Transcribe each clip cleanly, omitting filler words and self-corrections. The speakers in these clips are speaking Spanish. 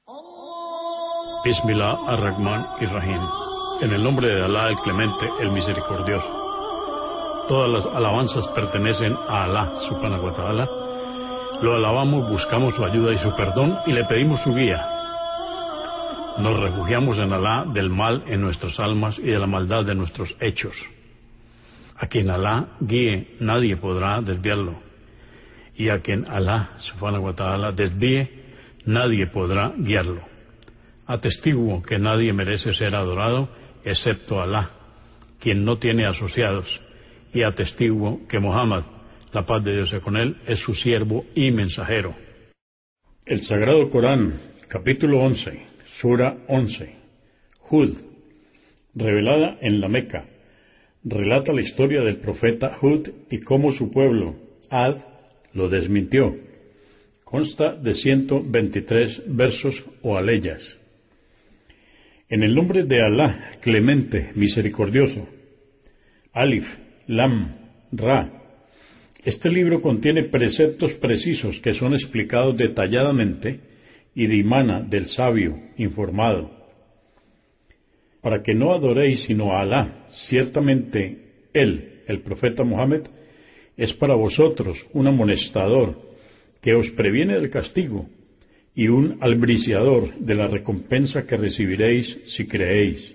Bismillah ar-Rahman ir-Rahim. En el nombre de Alá el Clemente, el Misericordioso. Todas las alabanzas pertenecen a Alá, subhanahu wa ta'ala. Lo alabamos, buscamos su ayuda y su perdón y le pedimos su guía. Nos refugiamos en Alá del mal en nuestras almas y de la maldad de nuestros hechos. A quien Alá guíe, nadie podrá desviarlo. Y a quien Alá, subhanahu wa ta'ala, desvíe, nadie podrá guiarlo. Atestiguo que nadie merece ser adorado excepto Alá, quien no tiene asociados, y atestiguo que Muhammad, la paz de Dios sea con él, es su siervo y mensajero. El Sagrado Corán, capítulo 11, sura 11, Hud, revelada en la Meca, relata la historia del profeta Hud y cómo su pueblo, Ad, lo desmintió. Consta de 123 versos o aleyas. En el nombre de Alá, Clemente, Misericordioso. Alif, Lam, Ra. Este libro contiene preceptos precisos que son explicados detalladamente y dimana del sabio, informado. Para que no adoréis sino a Alá, ciertamente Él, el profeta Muhammad, es para vosotros un amonestador que os previene del castigo y un albriciador de la recompensa que recibiréis si creéis.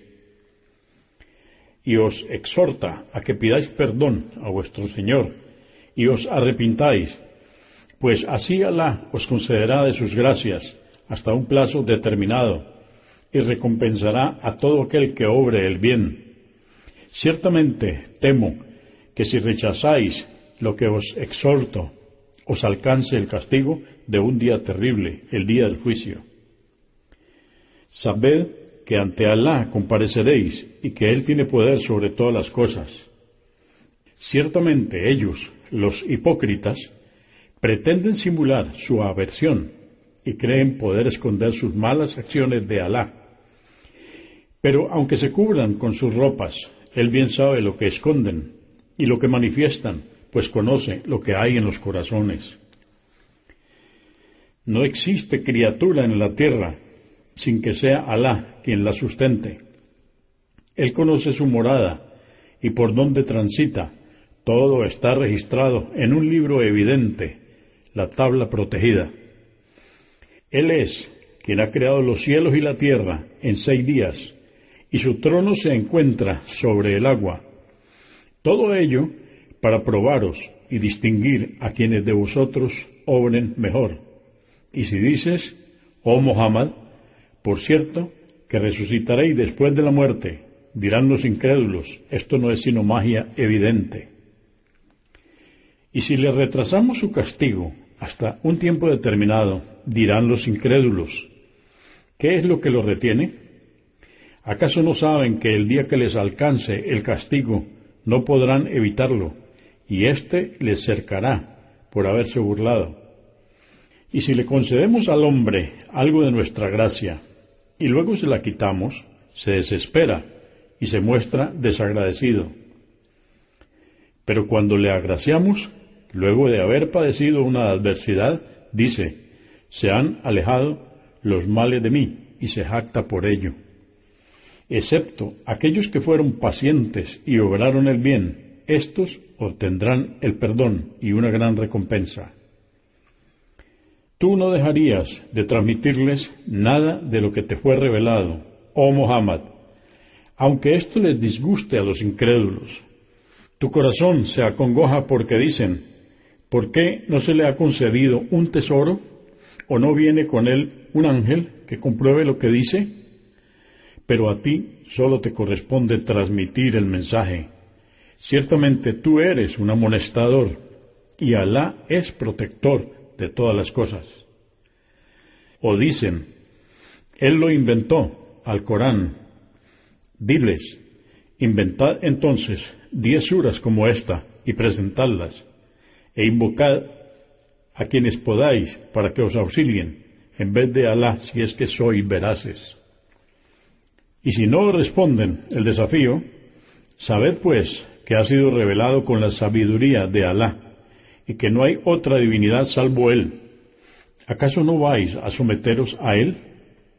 Y os exhorta a que pidáis perdón a vuestro Señor y os arrepintáis, pues así Alá os concederá de sus gracias hasta un plazo determinado y recompensará a todo aquel que obre el bien. Ciertamente temo que si rechazáis lo que os exhorto, os alcance el castigo de un día terrible, el día del juicio. Sabed que ante Alá compareceréis y que Él tiene poder sobre todas las cosas. Ciertamente ellos, los hipócritas, pretenden simular su aversión y creen poder esconder sus malas acciones de Alá. Pero aunque se cubran con sus ropas, Él bien sabe lo que esconden y lo que manifiestan, pues conoce lo que hay en los corazones. No existe criatura en la tierra sin que sea Alá quien la sustente. Él conoce su morada y por donde transita. Todo está registrado en un libro evidente, la tabla protegida. Él es quien ha creado los cielos y la tierra en 6 días, y su trono se encuentra sobre el agua. Todo ello para probaros y distinguir a quienes de vosotros obren mejor. Y si dices, oh Muhammad, por cierto, que resucitaréis después de la muerte, dirán los incrédulos, esto no es sino magia evidente. Y si le retrasamos su castigo hasta un tiempo determinado, dirán los incrédulos, ¿qué es lo que los retiene? ¿Acaso no saben que el día que les alcance el castigo no podrán evitarlo, y éste les cercará por haberse burlado? Y si le concedemos al hombre algo de nuestra gracia, y luego se la quitamos, se desespera y se muestra desagradecido. Pero cuando le agraciamos, luego de haber padecido una adversidad, dice, se han alejado los males de mí, y se jacta por ello. Excepto aquellos que fueron pacientes y obraron el bien, estos obtendrán el perdón y una gran recompensa. Tú no dejarías de transmitirles nada de lo que te fue revelado, oh Muhammad, aunque esto les disguste a los incrédulos. Tu corazón se acongoja porque dicen, ¿por qué no se le ha concedido un tesoro? ¿O no viene con él un ángel que compruebe lo que dice? Pero a ti solo te corresponde transmitir el mensaje. Ciertamente tú eres un amonestador, y Alá es protector de todas las cosas. O dicen, Él lo inventó, al Corán. Diles, inventad entonces 10 suras como esta, y presentadlas, e invocad a quienes podáis para que os auxilien, en vez de Alá, si es que sois veraces. Y si no responden el desafío, sabed pues que ha sido revelado con la sabiduría de Alá, y que no hay otra divinidad salvo Él. ¿Acaso no vais a someteros a Él?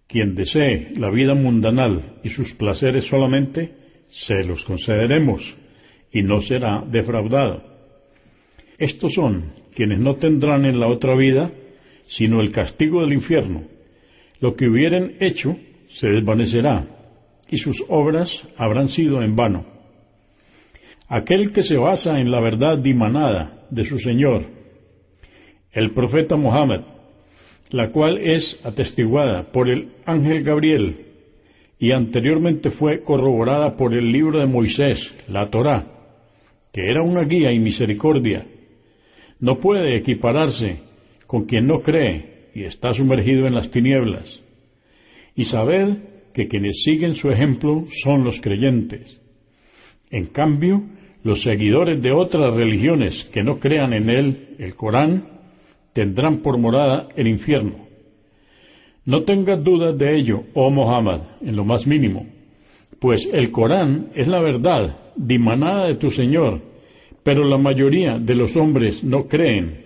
Quien desee la vida mundanal y sus placeres solamente, se los concederemos, y no será defraudado. Estos son quienes no tendrán en la otra vida sino el castigo del infierno. Lo que hubieren hecho se desvanecerá, y sus obras habrán sido en vano. Aquel que se basa en la verdad dimanada de su Señor, el profeta Mohammed, la cual es atestiguada por el ángel Gabriel y anteriormente fue corroborada por el libro de Moisés, la Torá, que era una guía y misericordia, no puede equipararse con quien no cree y está sumergido en las tinieblas. Y sabed que quienes siguen su ejemplo son los creyentes. En cambio, los seguidores de otras religiones que no crean en él, el Corán, tendrán por morada el infierno. No tengas dudas de ello, oh Muhammad, en lo más mínimo, pues el Corán es la verdad dimanada de tu Señor, pero la mayoría de los hombres no creen.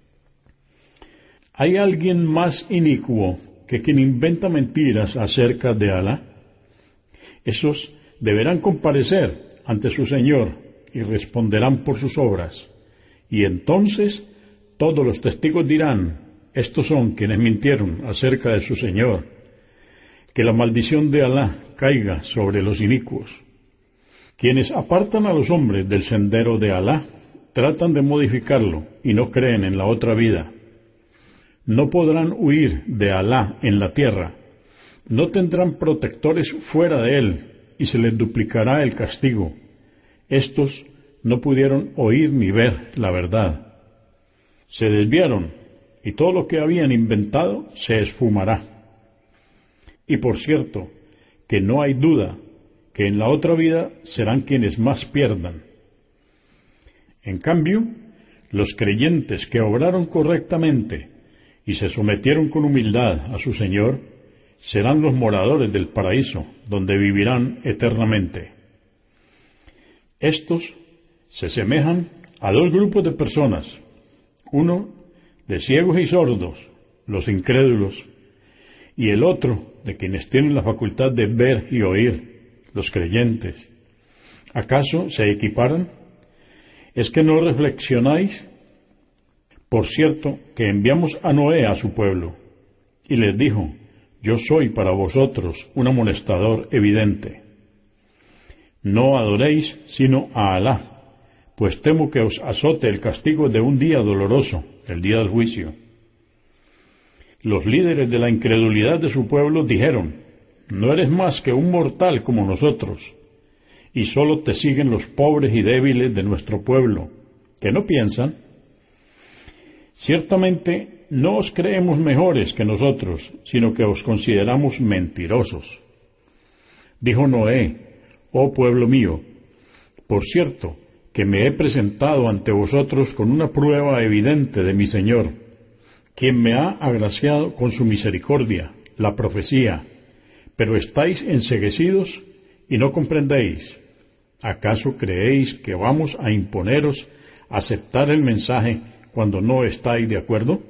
¿Hay alguien más inicuo que quien inventa mentiras acerca de Alá? Esos deberán comparecer ante su Señor y responderán por sus obras, y entonces todos los testigos dirán: estos son quienes mintieron acerca de su Señor. Que la maldición de Alá caiga sobre los inicuos. Quienes apartan a los hombres del sendero de Alá tratan de modificarlo y no creen en la otra vida. No podrán huir de Alá en la tierra, no tendrán protectores fuera de él, y se les duplicará el castigo. Estos no pudieron oír ni ver la verdad. Se desviaron, y todo lo que habían inventado se esfumará. Y por cierto, que no hay duda que en la otra vida serán quienes más pierdan. En cambio, los creyentes que obraron correctamente y se sometieron con humildad a su Señor, serán los moradores del paraíso, donde vivirán eternamente. Estos se semejan a dos grupos de personas, uno de ciegos y sordos, los incrédulos, y el otro de quienes tienen la facultad de ver y oír, los creyentes. ¿Acaso se equiparan? ¿Es que no reflexionáis? Por cierto, que enviamos a Noé a su pueblo, y les dijo: yo soy para vosotros un amonestador evidente. No adoréis sino a Alá, pues temo que os azote el castigo de un día doloroso, el día del juicio. Los líderes de la incredulidad de su pueblo dijeron: no eres más que un mortal como nosotros, y solo te siguen los pobres y débiles de nuestro pueblo, que no piensan. Ciertamente no os creemos mejores que nosotros, sino que os consideramos mentirosos. Dijo Noé: oh pueblo mío, por cierto, que me he presentado ante vosotros con una prueba evidente de mi Señor, quien me ha agraciado con su misericordia, la profecía, pero estáis enceguecidos y no comprendéis. ¿Acaso creéis que vamos a imponeros aceptar el mensaje cuando no estáis de acuerdo?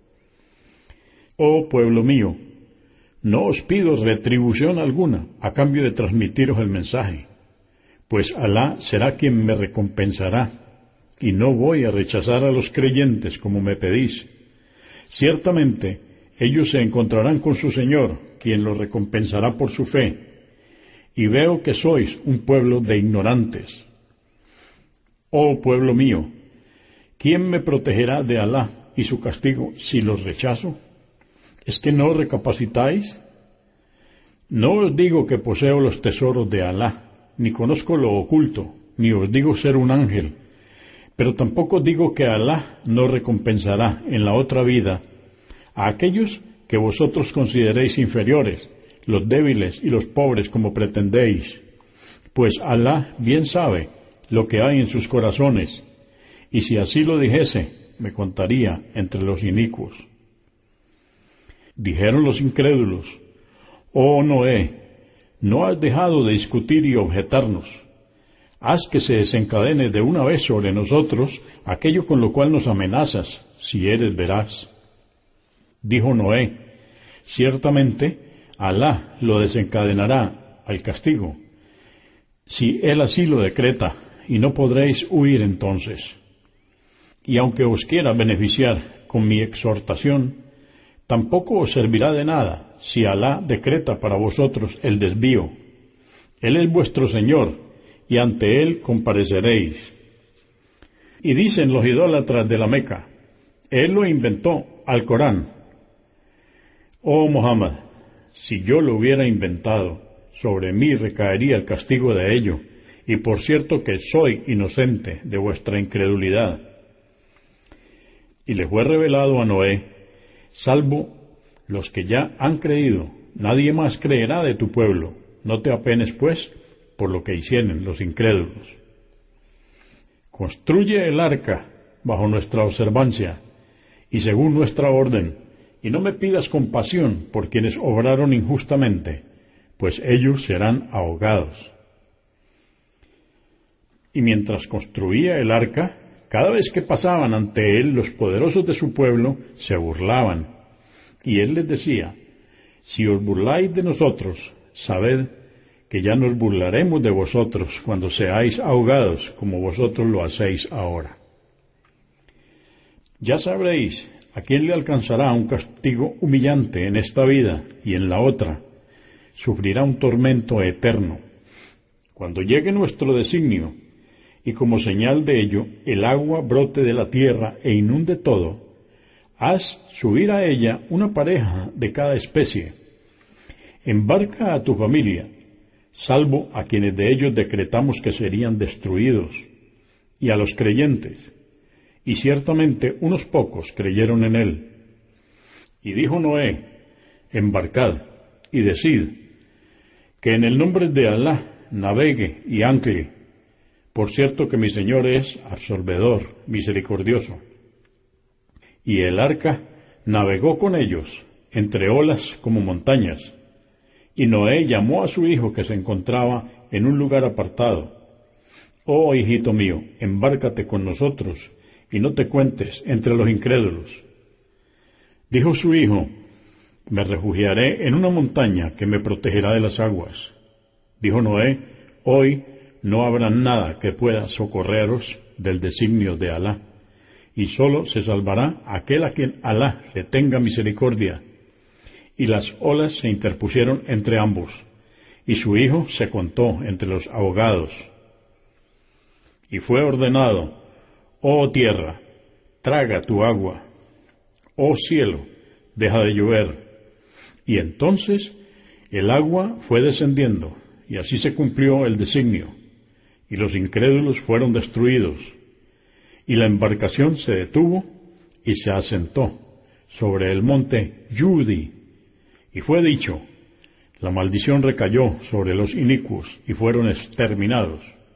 Oh pueblo mío, no os pido retribución alguna a cambio de transmitiros el mensaje, pues Alá será quien me recompensará, y no voy a rechazar a los creyentes como me pedís. Ciertamente ellos se encontrarán con su Señor, quien los recompensará por su fe, y veo que sois un pueblo de ignorantes. Oh pueblo mío, ¿quién me protegerá de Alá y su castigo si los rechazo? ¿Es que no recapacitáis? No os digo que poseo los tesoros de Alá, ni conozco lo oculto, ni os digo ser un ángel, pero tampoco digo que Alá no recompensará en la otra vida a aquellos que vosotros consideréis inferiores, los débiles y los pobres como pretendéis, pues Alá bien sabe lo que hay en sus corazones, y si así lo dijese, me contaría entre los inicuos. Dijeron los incrédulos: oh Noé, no has dejado de discutir y objetarnos. Haz que se desencadene de una vez sobre nosotros aquello con lo cual nos amenazas, si eres veraz. Dijo Noé: ciertamente, Alá lo desencadenará al castigo, si él así lo decreta, y no podréis huir entonces. Y aunque os quiera beneficiar con mi exhortación, tampoco os servirá de nada si Alá decreta para vosotros el desvío. Él es vuestro Señor, y ante Él compareceréis. Y dicen los idólatras de la Meca, Él lo inventó, al Corán. Oh Muhammad, si yo lo hubiera inventado, sobre mí recaería el castigo de ello, y por cierto que soy inocente de vuestra incredulidad. Y le fue revelado a Noé, salvo los que ya han creído, nadie más creerá de tu pueblo, no te apenes pues por lo que hicieren los incrédulos. Construye el arca bajo nuestra observancia y según nuestra orden, y no me pidas compasión por quienes obraron injustamente, pues ellos serán ahogados. Y mientras construía el arca, cada vez que pasaban ante él los poderosos de su pueblo se burlaban, y él les decía, si os burláis de nosotros, sabed que ya nos burlaremos de vosotros cuando seáis ahogados como vosotros lo hacéis ahora. Ya sabréis a quién le alcanzará un castigo humillante en esta vida y en la otra, sufrirá un tormento eterno. Cuando llegue nuestro designio, y como señal de ello, el agua brote de la tierra e inunde todo, haz subir a ella una pareja de cada especie. Embarca a tu familia, salvo a quienes de ellos decretamos que serían destruidos, y a los creyentes, y ciertamente unos pocos creyeron en él. Y dijo Noé, embarcad, y decid, que en el nombre de Alá navegue y ancle, por cierto que mi Señor es absolvedor, misericordioso. Y el arca navegó con ellos, entre olas como montañas, y Noé llamó a su hijo que se encontraba en un lugar apartado. Oh hijito mío, embárcate con nosotros, y no te cuentes entre los incrédulos. Dijo su hijo, me refugiaré en una montaña que me protegerá de las aguas. Dijo Noé, hoy no habrá nada que pueda socorreros del designio de Alá, y sólo se salvará aquel a quien Alá le tenga misericordia. Y las olas se interpusieron entre ambos, y su hijo se contó entre los ahogados. Y fue ordenado, oh tierra, traga tu agua, oh cielo, deja de llover. Y entonces el agua fue descendiendo, y así se cumplió el designio, y los incrédulos fueron destruidos, y la embarcación se detuvo y se asentó sobre el monte Yudi, y fue dicho, la maldición recayó sobre los inicuos y fueron exterminados.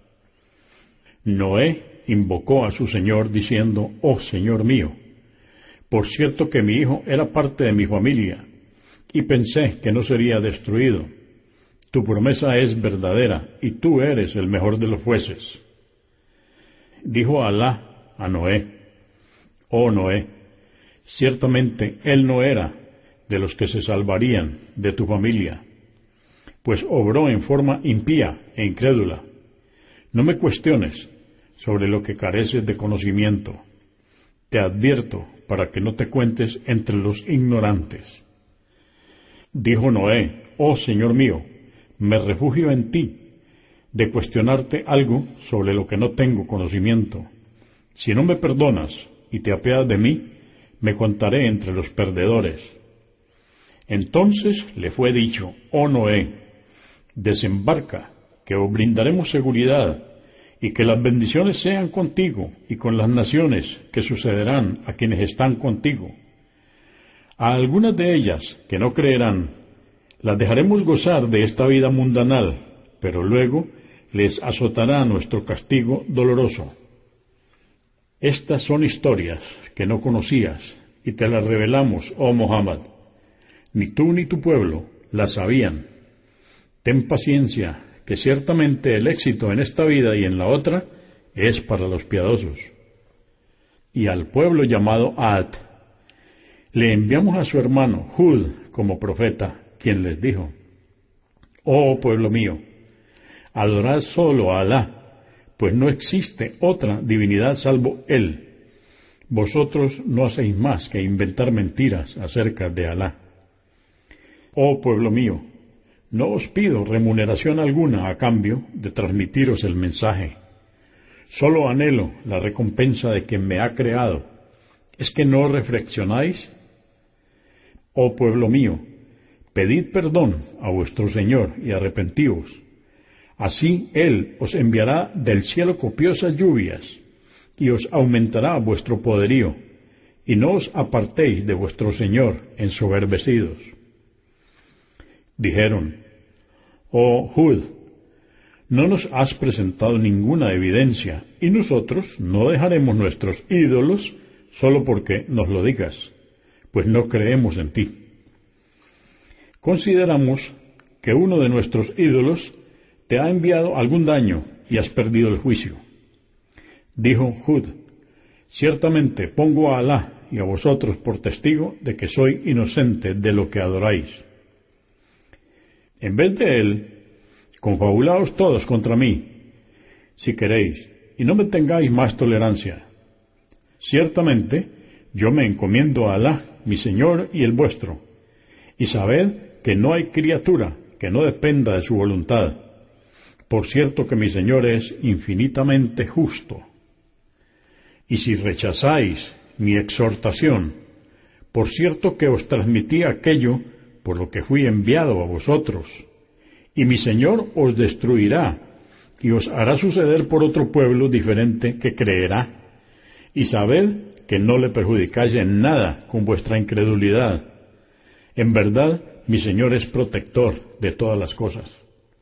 Noé invocó a su Señor diciendo, oh Señor mío, por cierto que mi hijo era parte de mi familia, y pensé que no sería destruido. Tu promesa es verdadera, y tú eres el mejor de los jueces. Dijo Alá a Noé, oh Noé, ciertamente él no era de los que se salvarían de tu familia, pues obró en forma impía e incrédula. No me cuestiones sobre lo que careces de conocimiento. Te advierto para que no te cuentes entre los ignorantes. Dijo Noé, oh Señor mío, me refugio en ti, de cuestionarte algo sobre lo que no tengo conocimiento. Si no me perdonas y te apiadas de mí, me contaré entre los perdedores. Entonces le fue dicho, oh Noé, desembarca, que os brindaremos seguridad, y que las bendiciones sean contigo y con las naciones que sucederán a quienes están contigo. A algunas de ellas que no creerán, las dejaremos gozar de esta vida mundanal, pero luego les azotará nuestro castigo doloroso. Estas son historias que no conocías, y te las revelamos, oh Muhammad. Ni tú ni tu pueblo las sabían. Ten paciencia, que ciertamente el éxito en esta vida y en la otra es para los piadosos. Y al pueblo llamado Ad, le enviamos a su hermano Hud como profeta, quien les dijo: Oh pueblo mío, adorad solo a Alá, pues no existe otra divinidad salvo Él. Vosotros no hacéis más que inventar mentiras acerca de Alá. Oh pueblo mío, no os pido remuneración alguna a cambio de transmitiros el mensaje. Solo anhelo la recompensa de quien me ha creado. ¿Es que no reflexionáis? Oh pueblo mío, pedid perdón a vuestro Señor y arrepentíos. Así Él os enviará del cielo copiosas lluvias y os aumentará vuestro poderío, y no os apartéis de vuestro Señor ensoberbecidos. Dijeron: Oh Hud, no nos has presentado ninguna evidencia, y nosotros no dejaremos nuestros ídolos solo porque nos lo digas, pues no creemos en ti. Consideramos que uno de nuestros ídolos te ha enviado algún daño y has perdido el juicio. Dijo Hud: Ciertamente pongo a Alá y a vosotros por testigo de que soy inocente de lo que adoráis. En vez de él, confabulaos todos contra mí, si queréis, y no me tengáis más tolerancia. Ciertamente, yo me encomiendo a Alá, mi Señor y el vuestro, y sabed que no hay criatura que no dependa de su voluntad. Por cierto que mi Señor es infinitamente justo. Y si rechazáis mi exhortación, por cierto que os transmití aquello por lo que fui enviado a vosotros, y mi Señor os destruirá, y os hará suceder por otro pueblo diferente que creerá, y sabed que no le perjudicáis en nada con vuestra incredulidad. En verdad, mi Señor es protector de todas las cosas.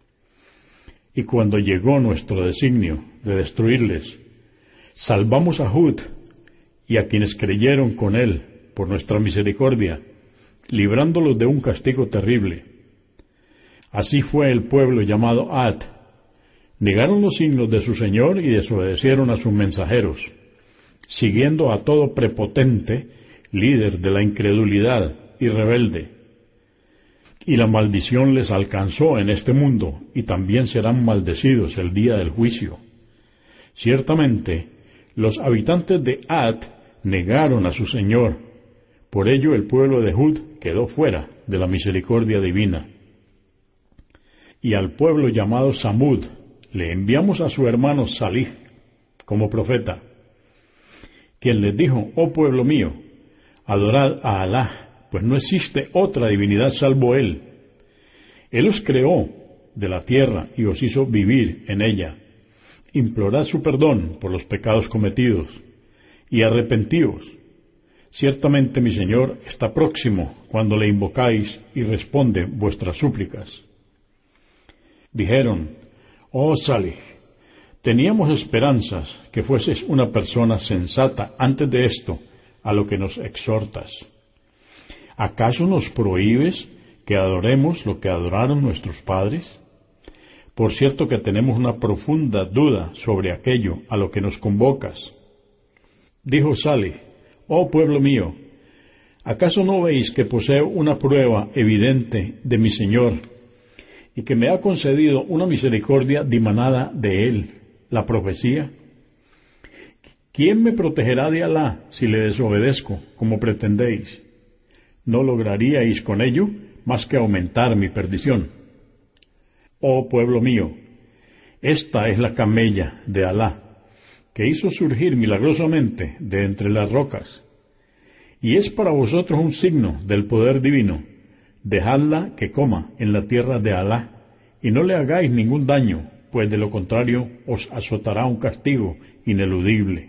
Y cuando llegó nuestro designio de destruirles, salvamos a Hud y a quienes creyeron con él por nuestra misericordia, librándolos de un castigo terrible. Así fue el pueblo llamado Ad. Negaron los signos de su Señor y desobedecieron a sus mensajeros, siguiendo a todo prepotente, líder de la incredulidad y rebelde. Y la maldición les alcanzó en este mundo, y también serán maldecidos el día del juicio. Ciertamente, los habitantes de Ad negaron a su Señor. Por ello el pueblo de Hud quedó fuera de la misericordia divina. Y al pueblo llamado Samud le enviamos a su hermano Salih como profeta, quien les dijo: Oh pueblo mío, adorad a Alá, pues no existe otra divinidad salvo Él. Él os creó de la tierra y os hizo vivir en ella. Implorad su perdón por los pecados cometidos y arrepentíos. Ciertamente mi Señor está próximo cuando le invocáis y responde vuestras súplicas. Dijeron: Oh Salih, teníamos esperanzas que fueses una persona sensata antes de esto, a lo que nos exhortas. ¿Acaso nos prohíbes que adoremos lo que adoraron nuestros padres? Por cierto que tenemos una profunda duda sobre aquello a lo que nos convocas. Dijo Salih: Oh pueblo mío, ¿acaso no veis que poseo una prueba evidente de mi Señor, y que me ha concedido una misericordia dimanada de Él, la profecía? ¿Quién me protegerá de Alá si le desobedezco, como pretendéis? No lograríais con ello más que aumentar mi perdición. Oh pueblo mío, esta es la camella de Alá, que hizo surgir milagrosamente de entre las rocas, y es para vosotros un signo del poder divino. Dejadla que coma en la tierra de Alá, y no le hagáis ningún daño, pues de lo contrario os azotará un castigo ineludible.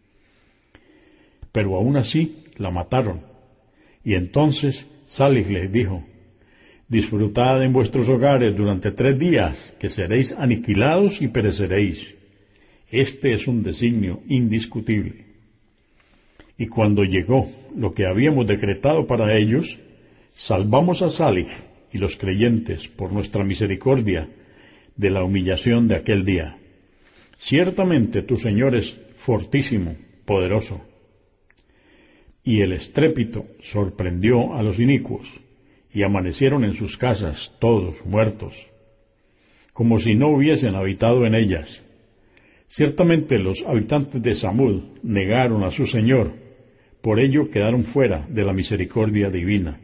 Pero aún así la mataron. Y entonces Salih les dijo: Disfrutad en vuestros hogares durante 3 días, que seréis aniquilados y pereceréis. Este es un designio indiscutible. Y cuando llegó lo que habíamos decretado para ellos, salvamos a Salih y los creyentes por nuestra misericordia de la humillación de aquel día. Ciertamente tu Señor es fortísimo, poderoso. Y el estrépito sorprendió a los inicuos, y amanecieron en sus casas, todos muertos, como si no hubiesen habitado en ellas. Ciertamente los habitantes de Samud negaron a su Señor, por ello quedaron fuera de la misericordia divina.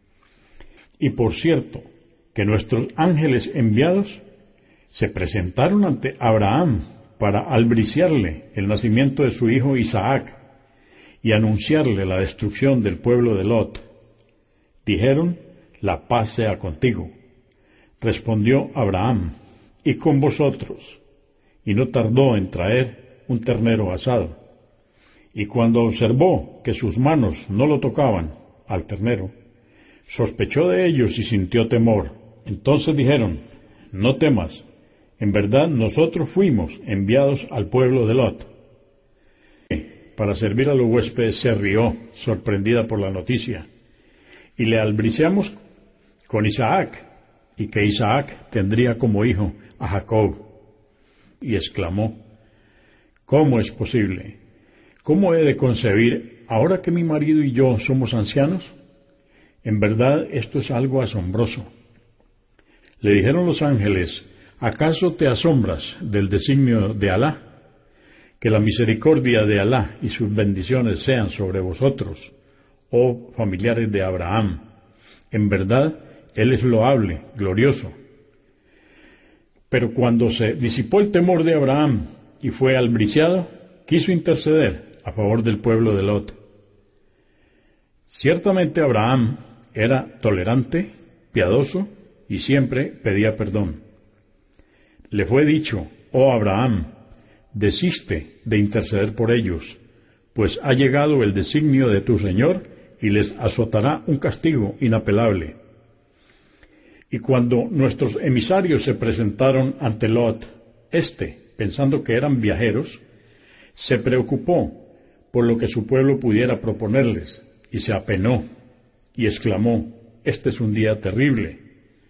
Y por cierto, que nuestros ángeles enviados se presentaron ante Abraham para albriciarle el nacimiento de su hijo Isaac y anunciarle la destrucción del pueblo de Lot. Dijeron: la paz sea contigo. Respondió Abraham: y con vosotros. Y no tardó en traer un ternero asado. Y cuando observó que sus manos no lo tocaban al ternero, sospechó de ellos y sintió temor. Entonces dijeron: no temas, en verdad nosotros fuimos enviados al pueblo de Lot. Para servir a los huéspedes se rió, sorprendida por la noticia, y le albriciamos con Isaac, y que Isaac tendría como hijo a Jacob. Y exclamó: ¿cómo es posible? ¿Cómo he de concebir ahora que mi marido y yo somos ancianos? En verdad esto es algo asombroso. Le dijeron los ángeles: ¿acaso te asombras del designio de Alá? Que la misericordia de Alá y sus bendiciones sean sobre vosotros, oh familiares de Abraham. En verdad, Él es loable, glorioso. Pero cuando se disipó el temor de Abraham y fue albriciado, quiso interceder a favor del pueblo de Lot. Ciertamente Abraham era tolerante, piadoso y siempre pedía perdón. Le fue dicho: oh Abraham, desiste de interceder por ellos, pues ha llegado el designio de tu Señor y les azotará un castigo inapelable. Y cuando nuestros emisarios se presentaron ante Lot, pensando que eran viajeros, se preocupó por lo que su pueblo pudiera proponerles, y se apenó, y exclamó: este es un día terrible.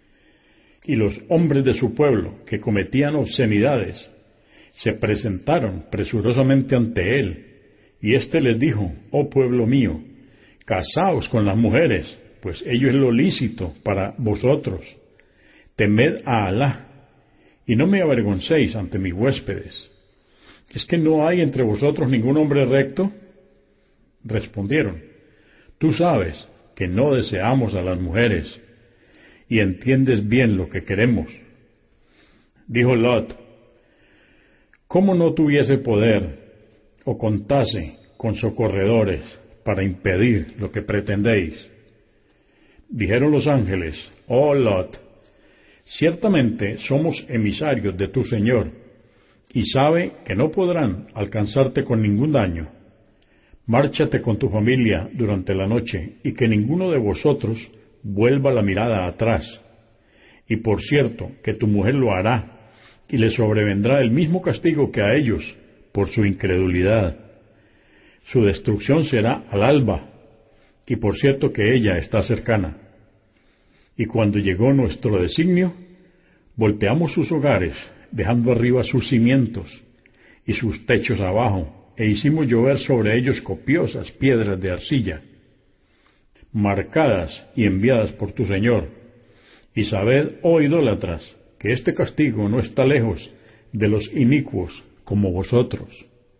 Y los hombres de su pueblo, que cometían obscenidades, se presentaron presurosamente ante él, y les dijo: oh pueblo mío, casaos con las mujeres, pues ello es lo lícito para vosotros. Temed a Alá, y no me avergoncéis ante mis huéspedes. ¿Es que no hay entre vosotros ningún hombre recto? Respondieron: tú sabes que no deseamos a las mujeres, y entiendes bien lo que queremos. Dijo Lot: ¿cómo no tuviese poder, o contase con socorredores, para impedir lo que pretendéis? Dijeron los ángeles: oh Lot, ciertamente somos emisarios de tu Señor, y sabe que no podrán alcanzarte con ningún daño. Márchate con tu familia durante la noche, y que ninguno de vosotros vuelva la mirada atrás. Y por cierto, que tu mujer lo hará, y le sobrevendrá el mismo castigo que a ellos, por su incredulidad. Su destrucción será al alba, y por cierto que ella está cercana. Y cuando llegó nuestro designio, volteamos sus hogares, dejando arriba sus cimientos y sus techos abajo, e hicimos llover sobre ellos copiosas piedras de arcilla, marcadas y enviadas por tu Señor. Y sabed, oh idólatras, que este castigo no está lejos de los inicuos como vosotros.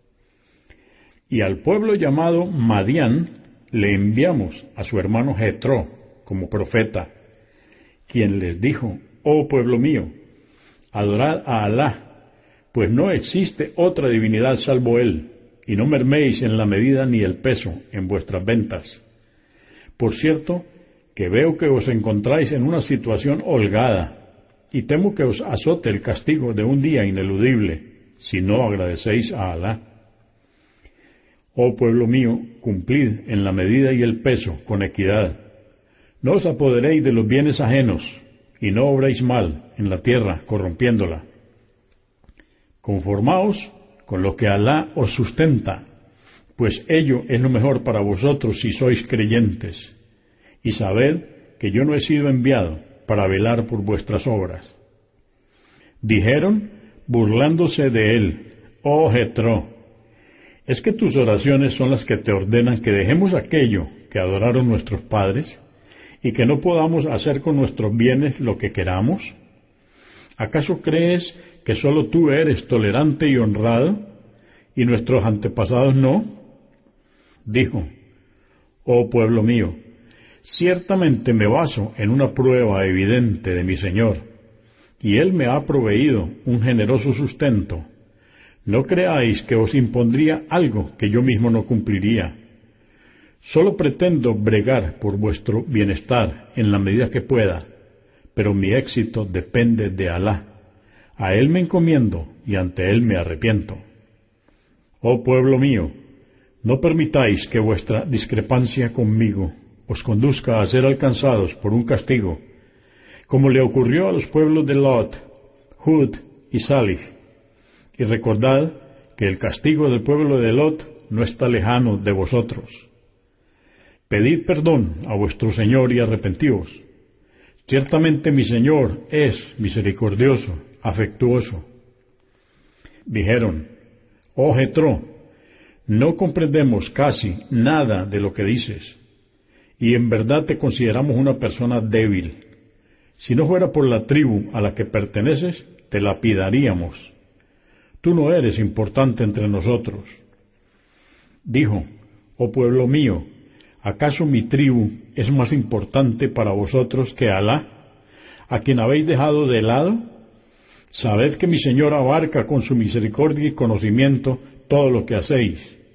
Y al pueblo llamado Madián le enviamos a su hermano Jetro como profeta, quien les dijo: oh pueblo mío, adorad a Alá, pues no existe otra divinidad salvo Él, y no merméis en la medida ni el peso en vuestras ventas. Por cierto, que veo que os encontráis en una situación holgada, y temo que os azote el castigo de un día ineludible, si no agradecéis a Alá. Oh pueblo mío, cumplid en la medida y el peso con equidad. No os apoderéis de los bienes ajenos, y no obréis mal en la tierra, corrompiéndola. Conformaos con lo que Alá os sustenta, pues ello es lo mejor para vosotros si sois creyentes. Y sabed que yo no he sido enviado para velar por vuestras obras. Dijeron, burlándose de él: oh Jetro, ¿es que tus oraciones son las que te ordenan que dejemos aquello que adoraron nuestros padres, y que no podamos hacer con nuestros bienes lo que queramos? ¿Acaso crees que sólo tú eres tolerante y honrado, y nuestros antepasados no? Dijo: Oh pueblo mío, ciertamente me baso en una prueba evidente de mi Señor, y Él me ha proveído un generoso sustento. No creáis que os impondría algo que yo mismo no cumpliría. Solo pretendo bregar por vuestro bienestar en la medida que pueda, pero mi éxito depende de Alá. A Él me encomiendo y ante Él me arrepiento. Oh pueblo mío, no permitáis que vuestra discrepancia conmigo os conduzca a ser alcanzados por un castigo, como le ocurrió a los pueblos de Lot, Hud y Salih. Y recordad que el castigo del pueblo de Lot no está lejano de vosotros. Pedid perdón a vuestro Señor y arrepentíos. Ciertamente mi Señor es misericordioso, afectuoso. Dijeron: Oh Jetro, no comprendemos casi nada de lo que dices, y en verdad te consideramos una persona débil. Si no fuera por la tribu a la que perteneces, te lapidaríamos. Tú no eres importante entre nosotros. Dijo: Oh pueblo mío, ¿acaso mi tribu es más importante para vosotros que Alá, a quien habéis dejado de lado? Sabed que mi Señor abarca con su misericordia y conocimiento todo lo que hacéis.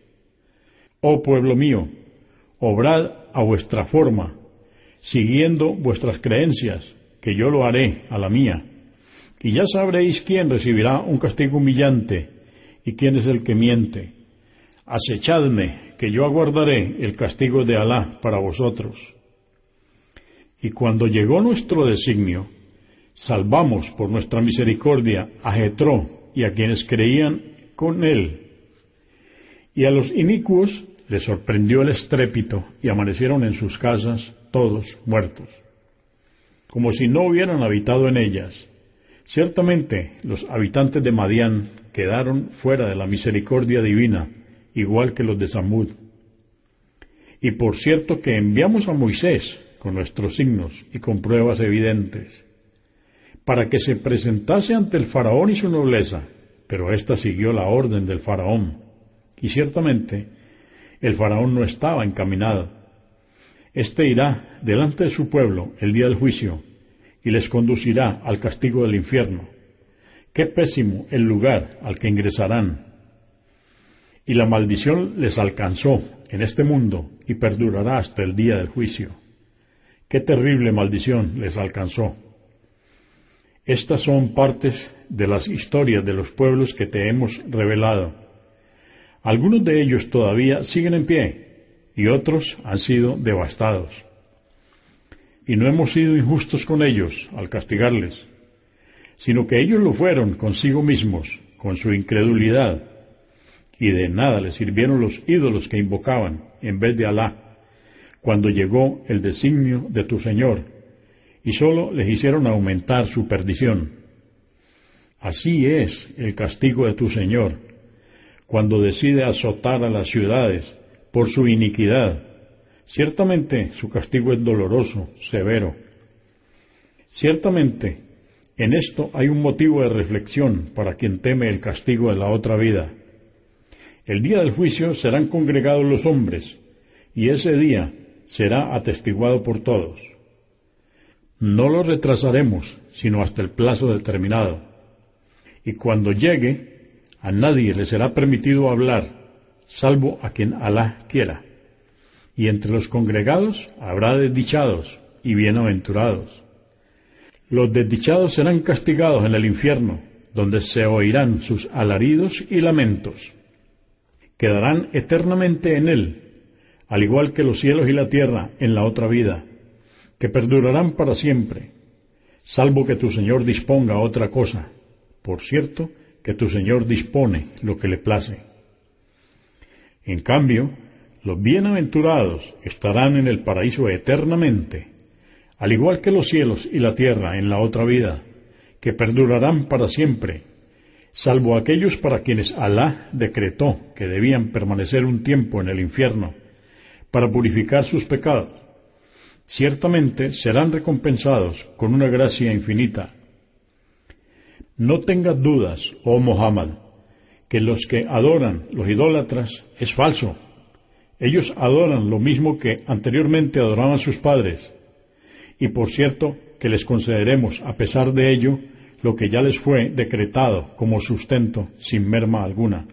Oh pueblo mío, obrad a vuestra forma, siguiendo vuestras creencias, que yo lo haré a la mía, y ya sabréis quién recibirá un castigo humillante y quién es el que miente. Acechadme, que yo aguardaré el castigo de Alá para vosotros. Y cuando llegó nuestro designio, salvamos por nuestra misericordia a Jetro y a quienes creían con él. Y a los inicuos les sorprendió el estrépito y amanecieron en sus casas todos muertos, como si no hubieran habitado en ellas. Ciertamente los habitantes de Madián quedaron fuera de la misericordia divina, igual que los de Samud. Y por cierto que enviamos a Moisés con nuestros signos y con pruebas evidentes, para que se presentase ante el faraón y su nobleza, pero ésta siguió la orden del faraón, y ciertamente el faraón no estaba encaminado. Este irá delante de su pueblo el día del juicio, y les conducirá al castigo del infierno. Qué pésimo el lugar al que ingresarán. Y la maldición les alcanzó en este mundo y perdurará hasta el día del juicio. Qué terrible maldición les alcanzó. Estas son partes de las historias de los pueblos que te hemos revelado. Algunos de ellos todavía siguen en pie, y otros han sido devastados. Y no hemos sido injustos con ellos al castigarles, sino que ellos lo fueron consigo mismos, con su incredulidad, y de nada les sirvieron los ídolos que invocaban en vez de Alá, cuando llegó el designio de tu Señor, y sólo les hicieron aumentar su perdición. Así es el castigo de tu Señor, cuando decide azotar a las ciudades por su iniquidad. Ciertamente su castigo es doloroso, severo. Ciertamente, en esto hay un motivo de reflexión para quien teme el castigo de la otra vida. El día del juicio serán congregados los hombres, y ese día será atestiguado por todos. No lo retrasaremos, sino hasta el plazo determinado. Y cuando llegue, a nadie le será permitido hablar, salvo a quien Alá quiera. Y entre los congregados habrá desdichados y bienaventurados. Los desdichados serán castigados en el infierno, donde se oirán sus alaridos y lamentos. Quedarán eternamente en él, al igual que los cielos y la tierra en la otra vida, que perdurarán para siempre, salvo que tu Señor disponga otra cosa. Por cierto, que tu Señor dispone lo que le place. En cambio, los bienaventurados estarán en el paraíso eternamente, al igual que los cielos y la tierra en la otra vida, que perdurarán para siempre, salvo aquellos para quienes Alá decretó que debían permanecer un tiempo en el infierno, para purificar sus pecados. Ciertamente serán recompensados con una gracia infinita. No tengas dudas, oh Muhammad, que los que adoran los idólatras es falso. Ellos adoran lo mismo que anteriormente adoraban sus padres, y por cierto que les concederemos, a pesar de ello, lo que ya les fue decretado como sustento sin merma alguna.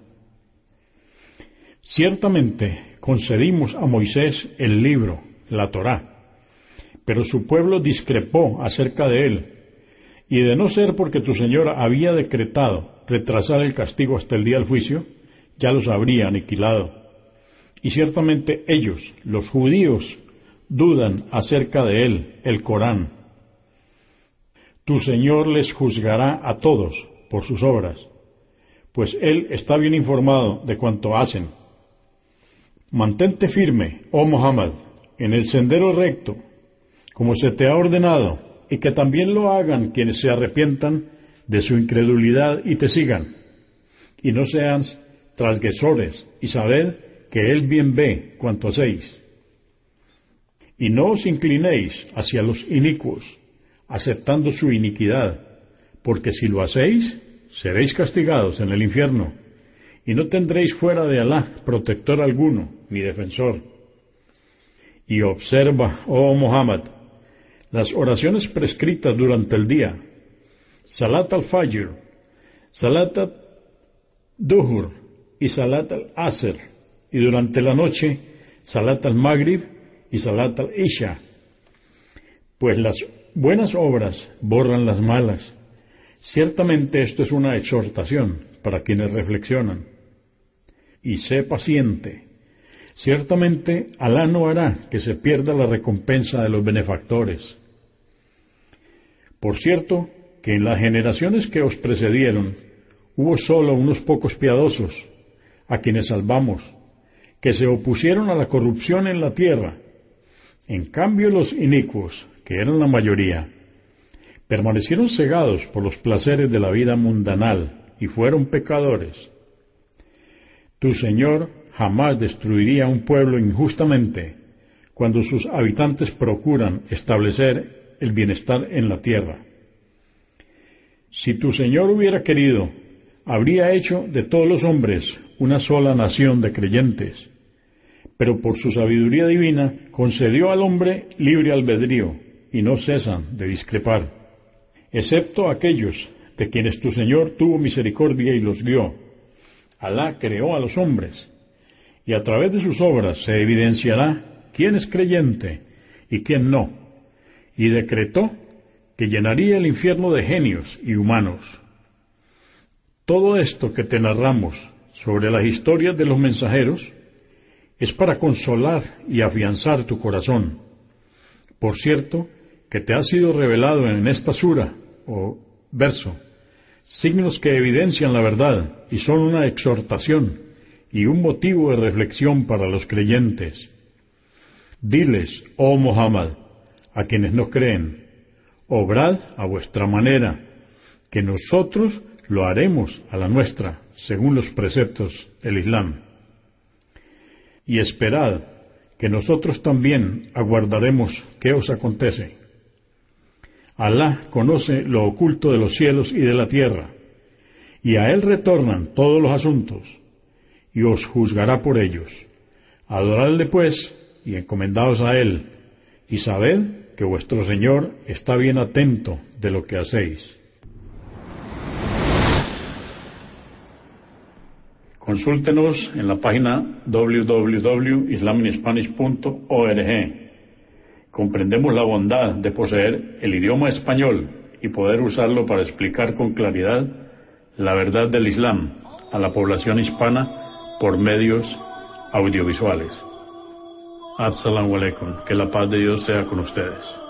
Ciertamente concedimos a Moisés el libro, la Torá, pero su pueblo discrepó acerca de él, y de no ser porque tu Señor había decretado retrasar el castigo hasta el día del juicio, ya los habría aniquilado. Y ciertamente ellos, los judíos, dudan acerca de él, el Corán. Tu Señor les juzgará a todos por sus obras, pues Él está bien informado de cuanto hacen. Mantente firme, oh Muhammad, en el sendero recto, como se te ha ordenado, y que también lo hagan quienes se arrepientan de su incredulidad y te sigan. Y no sean transgresores, y sabed que Él bien ve cuanto hacéis. Y no os inclinéis hacia los inicuos, aceptando su iniquidad, porque si lo hacéis, seréis castigados en el infierno, y no tendréis fuera de Alá protector alguno, ni defensor. Y observa, oh Muhammad, las oraciones prescritas durante el día, Salat al-Fajr, Salat al-Duhur y Salat al-Asr, y durante la noche, Salat al-Maghrib y Salat al-Isha, pues las buenas obras borran las malas. Ciertamente esto es una exhortación para quienes reflexionan. Y sé paciente. Ciertamente Alá no hará que se pierda la recompensa de los benefactores. Por cierto, que en las generaciones que os precedieron hubo solo unos pocos piadosos, a quienes salvamos, que se opusieron a la corrupción en la tierra. En cambio los inicuos, que eran la mayoría, permanecieron cegados por los placeres de la vida mundanal y fueron pecadores. Tu Señor jamás destruiría un pueblo injustamente cuando sus habitantes procuran establecer el bienestar en la tierra. Si tu Señor hubiera querido, habría hecho de todos los hombres una sola nación de creyentes, pero por su sabiduría divina concedió al hombre libre albedrío y no cesan de discrepar, excepto aquellos de quienes tu Señor tuvo misericordia y los guió. Alá creó a los hombres, y a través de sus obras se evidenciará quién es creyente y quién no, y decretó que llenaría el infierno de genios y humanos. Todo esto que te narramos sobre las historias de los mensajeros es para consolar y afianzar tu corazón. Por cierto, que te ha sido revelado en esta sura, o verso, signos que evidencian la verdad y son una exhortación y un motivo de reflexión para los creyentes. Diles, oh Muhammad, a quienes no creen, obrad a vuestra manera, que nosotros lo haremos a la nuestra, según los preceptos del Islam. Y esperad, que nosotros también aguardaremos qué os acontece. Alá conoce lo oculto de los cielos y de la tierra, y a Él retornan todos los asuntos, y os juzgará por ellos. Adoradle pues, y encomendaos a Él, y sabed que vuestro Señor está bien atento de lo que hacéis. Consúltenos en la página www.islaminspanish.org. Comprendemos la bondad de poseer el idioma español y poder usarlo para explicar con claridad la verdad del Islam a la población hispana por medios audiovisuales. Assalamu alaikum, que la paz de Dios sea con ustedes.